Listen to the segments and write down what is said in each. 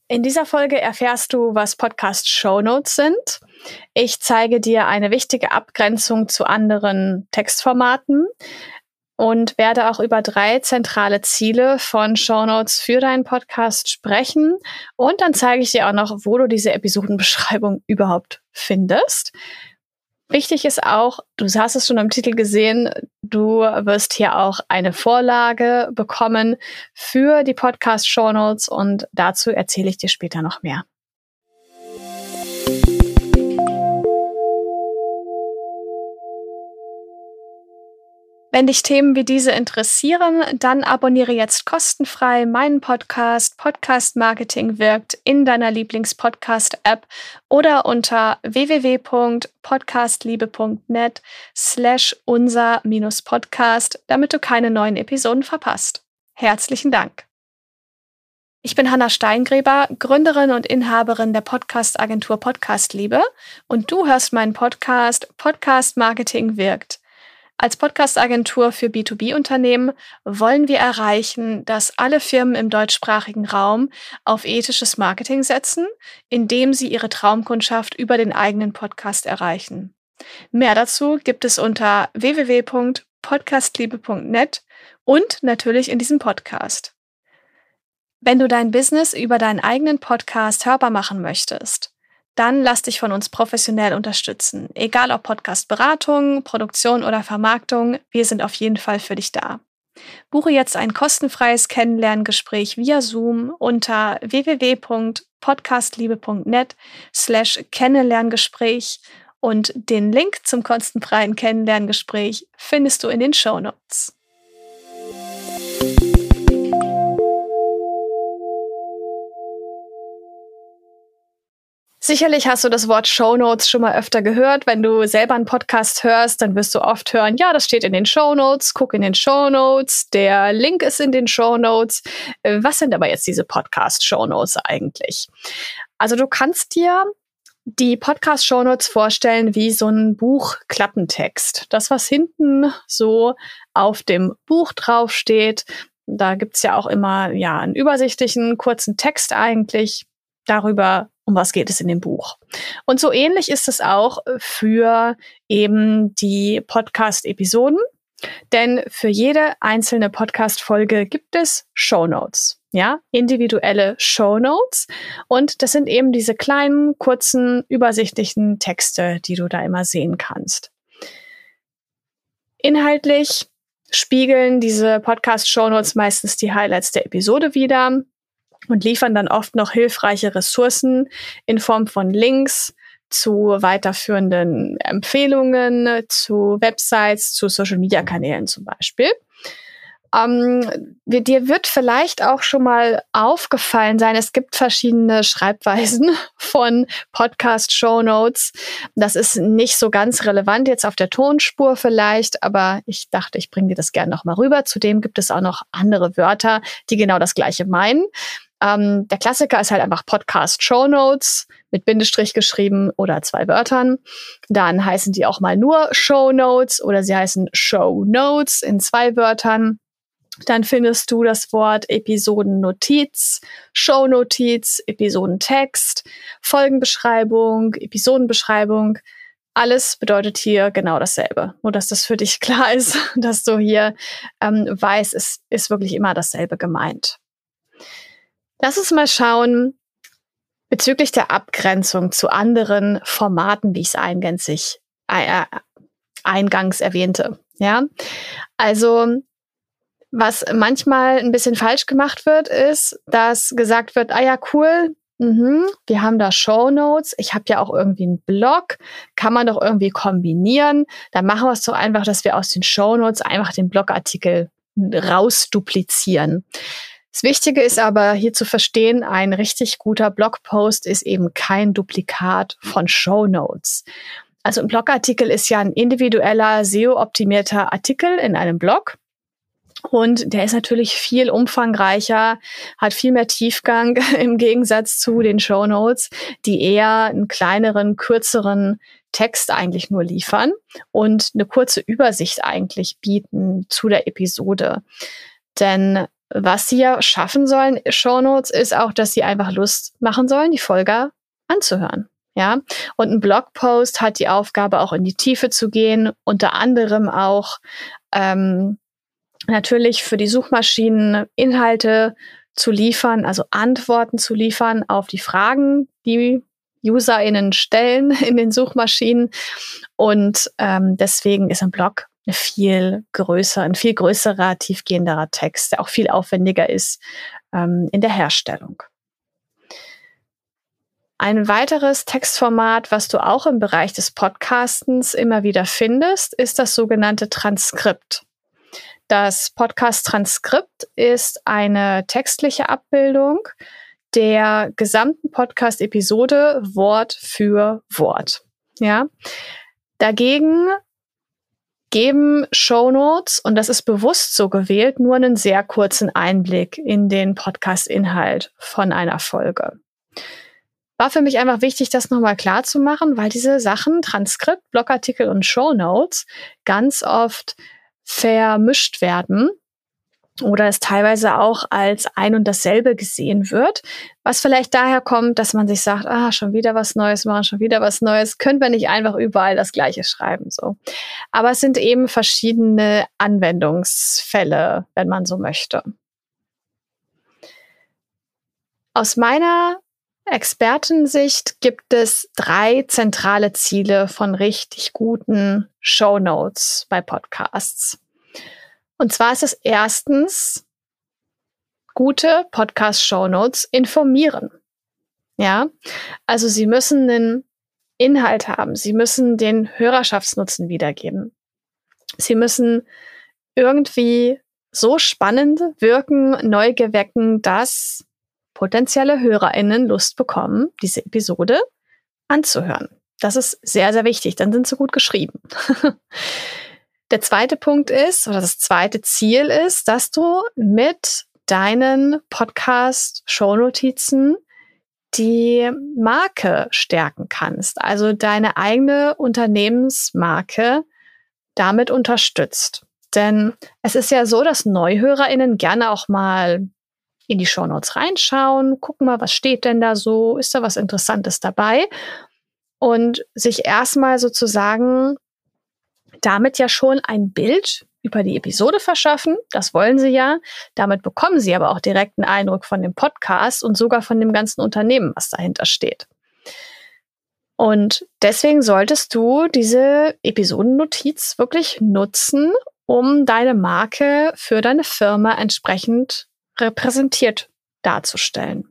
In dieser Folge erfährst du, was Podcast-Shownotes sind. Ich zeige dir eine wichtige Abgrenzung zu anderen Textformaten und werde auch über 3 zentrale Ziele von Shownotes für deinen Podcast sprechen. Und dann zeige ich dir auch noch, wo du diese Episodenbeschreibung überhaupt findest. Wichtig ist auch, du hast es schon im Titel gesehen, du wirst hier auch eine Vorlage bekommen für die Podcast-Shownotes und dazu erzähle ich dir später noch mehr. Wenn dich Themen wie diese interessieren, dann abonniere jetzt kostenfrei meinen Podcast Podcast Marketing wirkt in deiner Lieblings-Podcast-App oder unter www.podcastliebe.net/unser-podcast, damit du keine neuen Episoden verpasst. Herzlichen Dank. Ich bin Hanna Steingräber, Gründerin und Inhaberin der Podcast-Agentur Podcastliebe und du hörst meinen Podcast Podcast Marketing wirkt. Als Podcast-Agentur für B2B-Unternehmen wollen wir erreichen, dass alle Firmen im deutschsprachigen Raum auf ethisches Marketing setzen, indem sie ihre Traumkundschaft über den eigenen Podcast erreichen. Mehr dazu gibt es unter www.podcastliebe.net und natürlich in diesem Podcast. Wenn du dein Business über deinen eigenen Podcast hörbar machen möchtest, dann lass dich von uns professionell unterstützen. Egal ob Podcast-Beratung, Produktion oder Vermarktung, wir sind auf jeden Fall für dich da. Buche jetzt ein kostenfreies Kennenlerngespräch via Zoom unter www.podcastliebe.net/Kennenlerngespräch und den Link zum kostenfreien Kennenlerngespräch findest du in den Shownotes. Sicherlich hast du das Wort Shownotes schon mal öfter gehört. Wenn du selber einen Podcast hörst, dann wirst du oft hören, ja, das steht in den Shownotes, guck in den Shownotes, der Link ist in den Shownotes. Was sind aber jetzt diese Podcast-Shownotes eigentlich? Also du kannst dir die Podcast-Shownotes vorstellen wie so ein Buchklappentext. Das, was hinten so auf dem Buch draufsteht, da gibt's ja auch immer einen übersichtlichen, kurzen Text eigentlich darüber, um was geht es in dem Buch. Und so ähnlich ist es auch für eben die Podcast-Episoden, denn für jede einzelne Podcast-Folge gibt es Shownotes, individuelle Shownotes. Und das sind eben diese kleinen, kurzen, übersichtlichen Texte, die du da immer sehen kannst. Inhaltlich spiegeln diese Podcast-Shownotes meistens die Highlights der Episode wider und liefern dann oft noch hilfreiche Ressourcen in Form von Links zu weiterführenden Empfehlungen, zu Websites, zu Social-Media-Kanälen zum Beispiel. Dir wird vielleicht auch schon mal aufgefallen sein, es gibt verschiedene Schreibweisen von Podcast-Shownotes. Das ist nicht so ganz relevant jetzt auf der Tonspur vielleicht, aber ich dachte, ich bringe dir das gerne noch mal rüber. Zudem gibt es auch noch andere Wörter, die genau das Gleiche meinen. Der Klassiker ist halt einfach Podcast-Shownotes mit Bindestrich geschrieben oder 2 Wörtern. Dann heißen die auch mal nur Shownotes oder sie heißen Shownotes in 2 Wörtern. Dann findest du das Wort Episodennotiz, Shownotiz, Episodentext, Folgenbeschreibung, Episodenbeschreibung. Alles bedeutet hier genau dasselbe. Nur, dass das für dich klar ist, dass du hier weißt, es ist wirklich immer dasselbe gemeint. Lass uns mal schauen bezüglich der Abgrenzung zu anderen Formaten, wie ich es eingangs erwähnte. Ja, also was manchmal ein bisschen falsch gemacht wird, ist, dass gesagt wird, cool, wir haben da Shownotes, ich habe ja auch irgendwie einen Blog, kann man doch irgendwie kombinieren. Dann machen wir es doch einfach, dass wir aus den Shownotes einfach den Blogartikel rausduplizieren. Das Wichtige ist aber hier zu verstehen, ein richtig guter Blogpost ist eben kein Duplikat von Shownotes. Also ein Blogartikel ist ja ein individueller, SEO-optimierter Artikel in einem Blog. Und der ist natürlich viel umfangreicher, hat viel mehr Tiefgang im Gegensatz zu den Shownotes, die eher einen kleineren, kürzeren Text eigentlich nur liefern und eine kurze Übersicht eigentlich bieten zu der Episode. Denn was sie ja schaffen sollen, Shownotes, ist auch, dass sie einfach Lust machen sollen, die Folge anzuhören. Ja, und ein Blogpost hat die Aufgabe, auch in die Tiefe zu gehen, unter anderem auch natürlich für die Suchmaschinen Inhalte zu liefern, also Antworten zu liefern auf die Fragen, die UserInnen stellen in den Suchmaschinen. Und deswegen ist ein Blog ein viel größerer, tiefgehenderer Text, der auch viel aufwendiger ist in der Herstellung. Ein weiteres Textformat, was du auch im Bereich des Podcastens immer wieder findest, ist das sogenannte Transkript. Das Podcast-Transkript ist eine textliche Abbildung der gesamten Podcast-Episode Wort für Wort. Ja? Dagegen geben Shownotes, und das ist bewusst so gewählt, nur einen sehr kurzen Einblick in den Podcast-Inhalt von einer Folge. War für mich einfach wichtig, das nochmal klar zu machen, weil diese Sachen, Transkript, Blogartikel und Shownotes, ganz oft vermischt werden oder es teilweise auch als ein und dasselbe gesehen wird, was vielleicht daher kommt, dass man sich sagt, schon wieder was Neues machen, schon wieder was Neues, können wir nicht einfach überall das Gleiche schreiben, so. Aber es sind eben verschiedene Anwendungsfälle, wenn man so möchte. Aus meiner Expertensicht gibt es 3 zentrale Ziele von richtig guten Shownotes bei Podcasts. Und zwar ist es erstens, gute Podcast-Shownotes informieren. Ja, also sie müssen einen Inhalt haben. Sie müssen den Hörerschaftsnutzen wiedergeben. Sie müssen irgendwie so spannend wirken, Neugier wecken, dass potenzielle HörerInnen Lust bekommen, diese Episode anzuhören. Das ist sehr, sehr wichtig. Dann sind sie gut geschrieben. Der zweite Punkt ist, oder das zweite Ziel ist, dass du mit deinen Podcast-Shownotizen die Marke stärken kannst. Also deine eigene Unternehmensmarke damit unterstützt. Denn es ist ja so, dass NeuhörerInnen gerne auch mal in die Shownotes reinschauen, gucken mal, was steht denn da so, ist da was Interessantes dabei und sich erstmal sozusagen damit ja schon ein Bild über die Episode verschaffen. Das wollen sie ja. Damit bekommen sie aber auch direkt einen Eindruck von dem Podcast und sogar von dem ganzen Unternehmen, was dahinter steht. Und deswegen solltest du diese Episodennotiz wirklich nutzen, um deine Marke für deine Firma entsprechend repräsentiert darzustellen.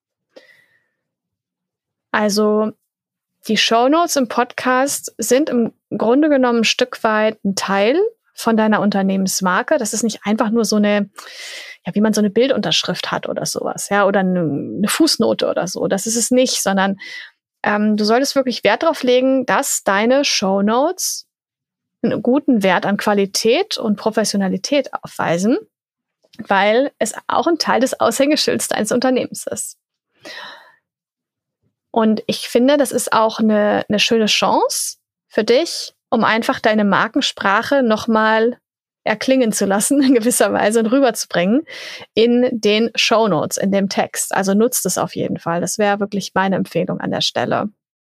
Also die Shownotes im Podcast sind im Grunde genommen ein Stück weit ein Teil von deiner Unternehmensmarke. Das ist nicht einfach nur so eine, ja, wie man so eine Bildunterschrift hat oder sowas, ja, oder eine Fußnote oder so. Das ist es nicht, sondern du solltest wirklich Wert darauf legen, dass deine Shownotes einen guten Wert an Qualität und Professionalität aufweisen, weil es auch ein Teil des Aushängeschilds deines Unternehmens ist. Und ich finde, das ist auch eine schöne Chance für dich, um einfach deine Markensprache nochmal erklingen zu lassen, in gewisser Weise, und rüberzubringen in den Shownotes, in dem Text. Also nutzt es auf jeden Fall. Das wäre wirklich meine Empfehlung an der Stelle.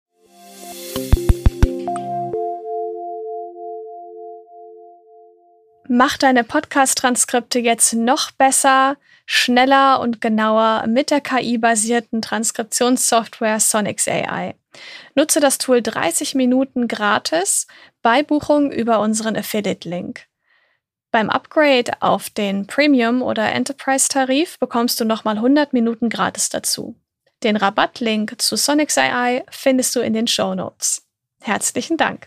Mach deine Podcast-Transkripte jetzt noch besser, schneller und genauer mit der KI-basierten Transkriptionssoftware Sonix AI. Nutze das Tool 30 Minuten gratis bei Buchung über unseren Affiliate-Link. Beim Upgrade auf den Premium- oder Enterprise-Tarif bekommst du nochmal 100 Minuten gratis dazu. Den Rabattlink zu Sonix AI findest du in den Shownotes. Herzlichen Dank!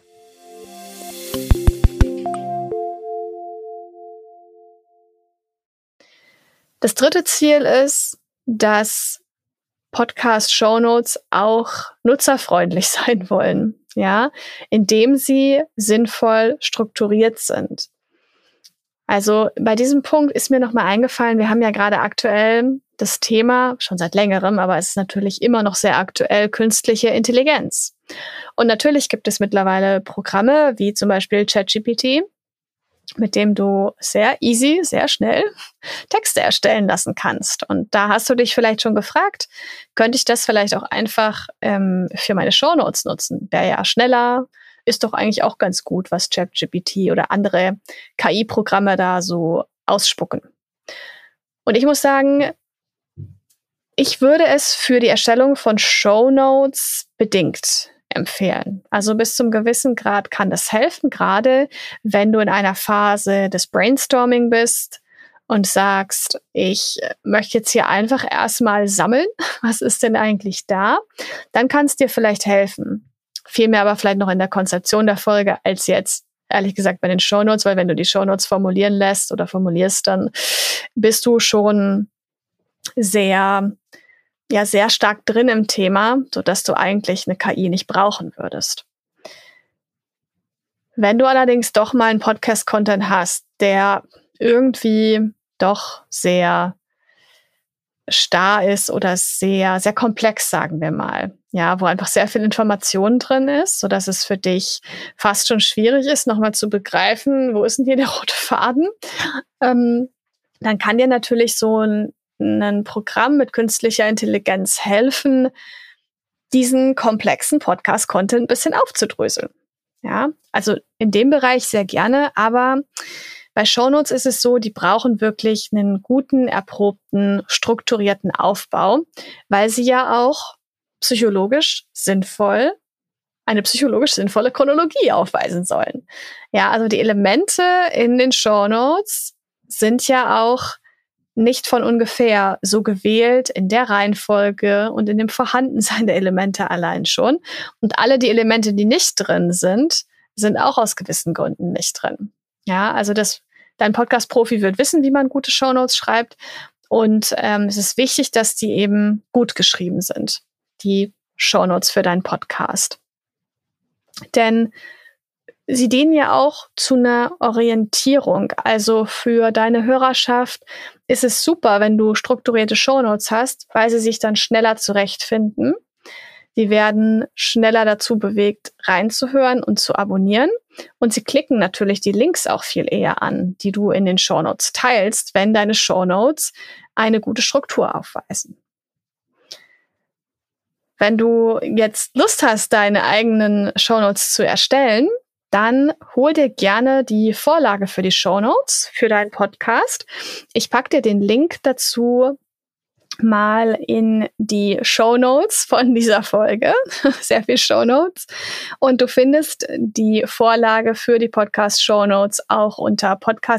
Das dritte Ziel ist, dass Podcast-Shownotes auch nutzerfreundlich sein wollen, ja, indem sie sinnvoll strukturiert sind. Also bei diesem Punkt ist mir nochmal eingefallen, wir haben ja gerade aktuell das Thema, schon seit längerem, aber es ist natürlich immer noch sehr aktuell, künstliche Intelligenz. Und natürlich gibt es mittlerweile Programme wie zum Beispiel ChatGPT, mit dem du sehr easy, sehr schnell Texte erstellen lassen kannst. Und da hast du dich vielleicht schon gefragt, könnte ich das vielleicht auch einfach für meine Shownotes nutzen? Wäre ja schneller, ist doch eigentlich auch ganz gut, was ChatGPT oder andere KI-Programme da so ausspucken. Und ich muss sagen, ich würde es für die Erstellung von Shownotes bedingt empfehlen. Also bis zum gewissen Grad kann das helfen, gerade wenn du in einer Phase des Brainstorming bist und sagst, ich möchte jetzt hier einfach erstmal sammeln, was ist denn eigentlich da? Dann kann es dir vielleicht helfen. Vielmehr aber vielleicht noch in der Konzeption der Folge als jetzt, ehrlich gesagt, bei den Shownotes, weil wenn du die Shownotes formulieren lässt oder formulierst, dann bist du schon sehr stark drin im Thema, sodass du eigentlich eine KI nicht brauchen würdest. Wenn du allerdings doch mal einen Podcast-Content hast, der irgendwie doch sehr starr ist oder sehr, sehr komplex, sagen wir mal, ja, wo einfach sehr viel Information drin ist, sodass es für dich fast schon schwierig ist, nochmal zu begreifen, wo ist denn hier der rote Faden? Dann kann dir natürlich so ein Programm mit künstlicher Intelligenz helfen, diesen komplexen Podcast-Content ein bisschen aufzudröseln. Ja, also in dem Bereich sehr gerne, aber bei Shownotes ist es so, die brauchen wirklich einen guten, erprobten, strukturierten Aufbau, weil sie ja auch eine psychologisch sinnvolle Chronologie aufweisen sollen. Ja, also die Elemente in den Shownotes sind ja auch nicht von ungefähr so gewählt in der Reihenfolge und in dem Vorhandensein der Elemente allein schon. Und alle die Elemente, die nicht drin sind, sind auch aus gewissen Gründen nicht drin. Ja, also dein Podcast-Profi wird wissen, wie man gute Shownotes schreibt. Und es ist wichtig, dass die eben gut geschrieben sind, die Shownotes für deinen Podcast. Denn sie dienen ja auch zu einer Orientierung. Also für deine Hörerschaft ist es super, wenn du strukturierte Shownotes hast, weil sie sich dann schneller zurechtfinden. Sie werden schneller dazu bewegt, reinzuhören und zu abonnieren. Und sie klicken natürlich die Links auch viel eher an, die du in den Shownotes teilst, wenn deine Shownotes eine gute Struktur aufweisen. Wenn du jetzt Lust hast, deine eigenen Shownotes zu erstellen, dann hol dir gerne die Vorlage für die Shownotes für deinen Podcast. Ich packe dir den Link dazu mal in die Shownotes von dieser Folge. Sehr viel Shownotes. Und du findest die Vorlage für die Podcast-Shownotes auch unter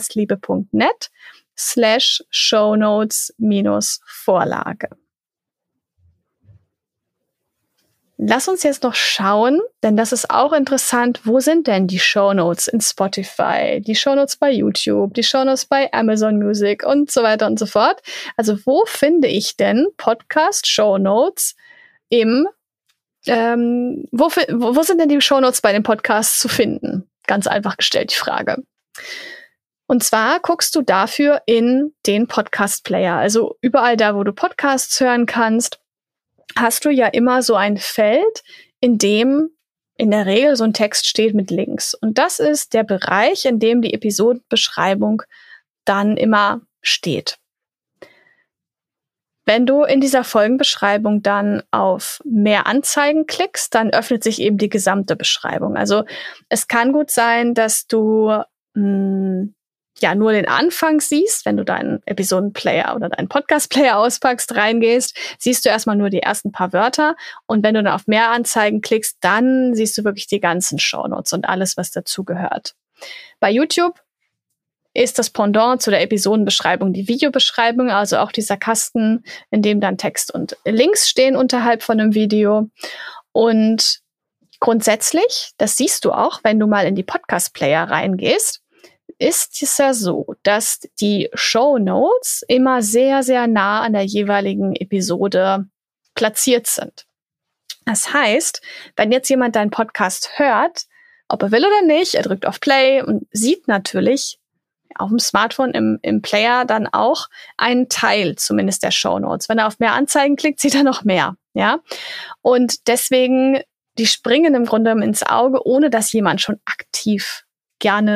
podcastliebe.net/Shownotes-Vorlage. Lass uns jetzt noch schauen, denn das ist auch interessant, wo sind denn die Shownotes in Spotify, die Shownotes bei YouTube, die Shownotes bei Amazon Music und so weiter und so fort. Also wo finde ich denn Podcast-Shownotes wo sind denn die Shownotes bei den Podcasts zu finden? Ganz einfach gestellt die Frage. Und zwar guckst du dafür in den Podcast-Player, also überall da, wo du Podcasts hören kannst, hast du ja immer so ein Feld, in dem in der Regel so ein Text steht mit Links. Und das ist der Bereich, in dem die Episodenbeschreibung dann immer steht. Wenn du in dieser Folgenbeschreibung dann auf mehr Anzeigen klickst, dann öffnet sich eben die gesamte Beschreibung. Also es kann gut sein, dass du nur den Anfang siehst, wenn du deinen Episodenplayer oder deinen Podcast-Player auspackst, reingehst, siehst du erstmal nur die ersten paar Wörter und wenn du dann auf mehr Anzeigen klickst, dann siehst du wirklich die ganzen Shownotes und alles, was dazugehört. Bei YouTube ist das Pendant zu der Episodenbeschreibung die Videobeschreibung, also auch dieser Kasten, in dem dann Text und Links stehen unterhalb von einem Video. Und grundsätzlich, das siehst du auch, wenn du mal in die Podcast-Player reingehst, ist es ja so, dass die Shownotes immer sehr, sehr nah an der jeweiligen Episode platziert sind. Das heißt, wenn jetzt jemand deinen Podcast hört, ob er will oder nicht, er drückt auf Play und sieht natürlich auf dem Smartphone im Player dann auch einen Teil zumindest der Shownotes. Wenn er auf mehr Anzeigen klickt, sieht er noch mehr. Ja? Und deswegen, die springen im Grunde ins Auge, ohne dass jemand schon aktiv gerne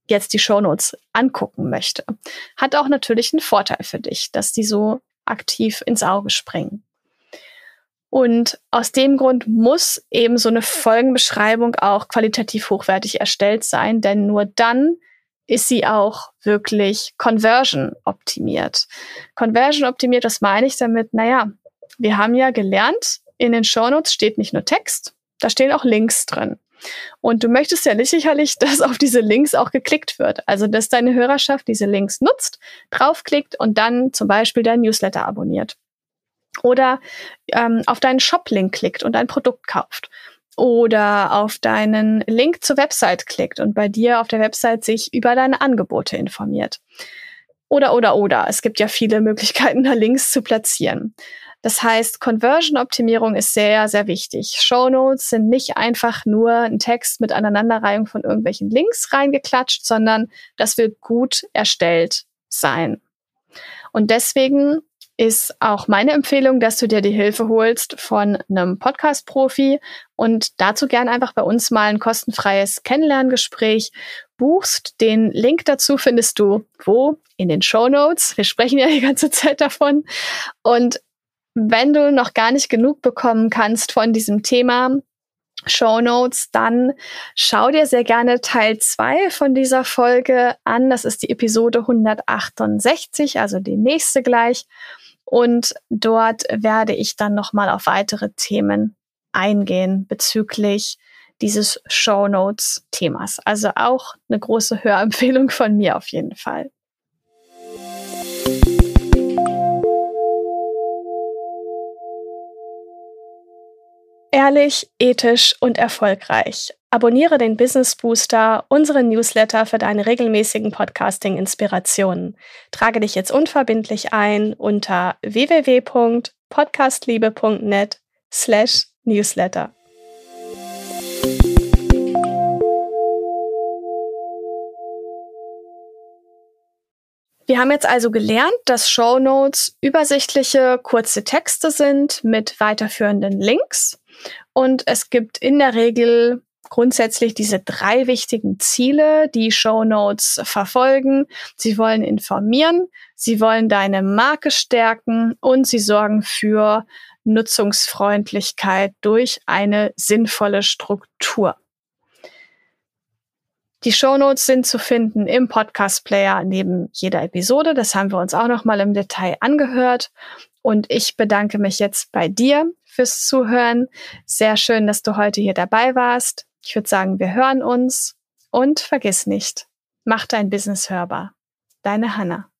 jetzt die Shownotes angucken möchte, hat auch natürlich einen Vorteil für dich, dass die so aktiv ins Auge springen. Und aus dem Grund muss eben so eine Folgenbeschreibung auch qualitativ hochwertig erstellt sein, denn nur dann ist sie auch wirklich Conversion optimiert. Conversion optimiert, was meine ich damit? Naja, wir haben ja gelernt, in den Shownotes steht nicht nur Text, da stehen auch Links drin. Und du möchtest ja nicht sicherlich, dass auf diese Links auch geklickt wird. Also, dass deine Hörerschaft diese Links nutzt, draufklickt und dann zum Beispiel dein Newsletter abonniert. Oder auf deinen Shop-Link klickt und ein Produkt kauft. Oder auf deinen Link zur Website klickt und bei dir auf der Website sich über deine Angebote informiert. Oder. Es gibt ja viele Möglichkeiten, da Links zu platzieren. Das heißt, Conversion-Optimierung ist sehr, sehr wichtig. Shownotes sind nicht einfach nur ein Text mit Aneinanderreihung von irgendwelchen Links reingeklatscht, sondern das will gut erstellt sein. Und deswegen ist auch meine Empfehlung, dass du dir die Hilfe holst von einem Podcast-Profi und dazu gern einfach bei uns mal ein kostenfreies Kennenlerngespräch buchst. Den Link dazu findest du wo? In den Shownotes. Wir sprechen ja die ganze Zeit davon. Und wenn du noch gar nicht genug bekommen kannst von diesem Thema Shownotes, dann schau dir sehr gerne Teil 2 von dieser Folge an. Das ist die Episode 168, also die nächste gleich. Und dort werde ich dann nochmal auf weitere Themen eingehen bezüglich dieses Shownotes-Themas. Also auch eine große Hörempfehlung von mir auf jeden Fall. Ehrlich, ethisch und erfolgreich. Abonniere den Business Booster, unseren Newsletter für deine regelmäßigen Podcasting-Inspirationen. Trage dich jetzt unverbindlich ein unter www.podcastliebe.net/newsletter. Wir haben jetzt also gelernt, dass Shownotes übersichtliche, kurze Texte sind mit weiterführenden Links. Und es gibt in der Regel grundsätzlich diese 3 wichtigen Ziele, die Shownotes verfolgen. Sie wollen informieren, sie wollen deine Marke stärken und sie sorgen für Nutzungsfreundlichkeit durch eine sinnvolle Struktur. Die Shownotes sind zu finden im Podcast-Player neben jeder Episode. Das haben wir uns auch noch mal im Detail angehört. Und ich bedanke mich jetzt bei dir fürs Zuhören. Sehr schön, dass du heute hier dabei warst. Ich würde sagen, wir hören uns. Und vergiss nicht, mach dein Business hörbar. Deine Hanna.